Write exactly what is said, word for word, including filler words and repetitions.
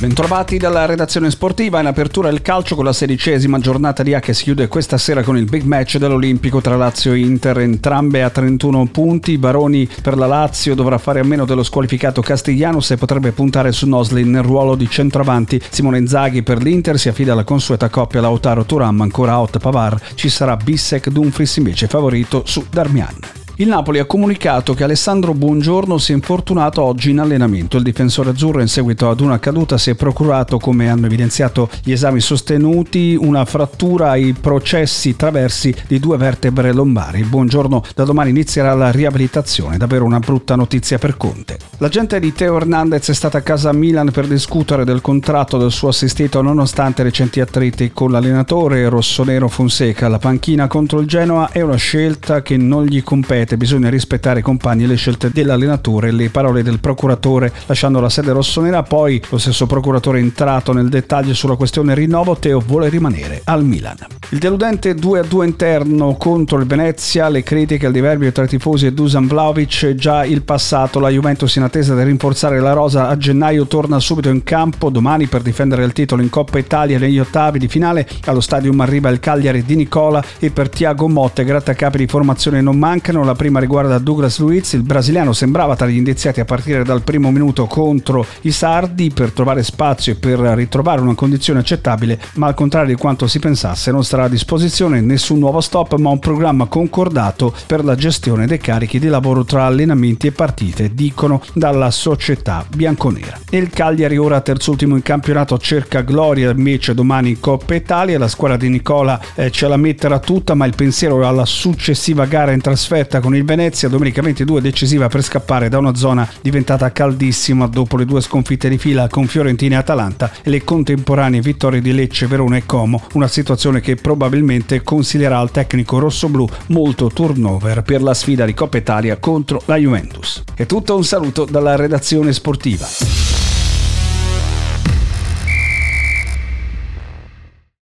Bentrovati dalla redazione sportiva. In apertura il calcio con la sedicesima giornata di A che si chiude questa sera con il big match dell'Olimpico tra Lazio e Inter, entrambe a trentuno punti. Baroni per la Lazio dovrà fare a meno dello squalificato Castiglianos e potrebbe puntare su Nosli nel ruolo di centravanti. Simone Inzaghi per l'Inter si affida alla consueta coppia Lautaro Thuram, ancora out Pavard, ci sarà Bissek, Dumfries invece favorito su Darmian. Il Napoli ha comunicato che Alessandro Buongiorno si è infortunato oggi in allenamento. Il difensore azzurro in seguito ad una caduta si è procurato, come hanno evidenziato gli esami sostenuti, una frattura ai processi traversi di due vertebre lombari. Buongiorno da domani inizierà la riabilitazione, davvero una brutta notizia per Conte. L'agente di Teo Hernandez è stata a casa a Milan per discutere del contratto del suo assistito nonostante recenti attriti con l'allenatore rossonero Fonseca. La panchina contro il Genoa è una scelta che non gli compete. Bisogna rispettare i compagni e le scelte dell'allenatore, le parole del procuratore lasciando la sede rossonera. Poi lo stesso procuratore è entrato nel dettaglio sulla questione rinnovo. Teo vuole rimanere al Milan. Il deludente due a due interno contro il Venezia, le critiche al diverbio tra i tifosi e Dusan Vlahovic, già il passato. La Juventus, in attesa di rinforzare la rosa a gennaio, torna subito in campo domani per difendere il titolo in Coppa Italia negli ottavi di finale. Allo Stadium arriva il Cagliari di Nicola e per Thiago Motta grattacapi di formazione non mancano. La prima riguarda Douglas Luiz. Il brasiliano sembrava tra gli indiziati a partire dal primo minuto contro i sardi per trovare spazio e per ritrovare una condizione accettabile, ma al contrario di quanto si pensasse non sarà a disposizione nessun nuovo stop, ma un programma concordato per la gestione dei carichi di lavoro tra allenamenti e partite, dicono dalla società bianconera. Il Cagliari, ora terzultimo in campionato, cerca gloria invece domani in Coppa Italia. La squadra di Nicola eh, ce la metterà tutta, ma il pensiero è alla successiva gara in trasferta con il Venezia, domenica ventidue, decisiva per scappare da una zona diventata caldissima dopo le due sconfitte di fila con Fiorentina e Atalanta e le contemporanee vittorie di Lecce, Verona e Como, una situazione che probabilmente consiglierà al tecnico rossoblù molto turnover per la sfida di Coppa Italia contro la Juventus. È tutto, un saluto dalla redazione sportiva.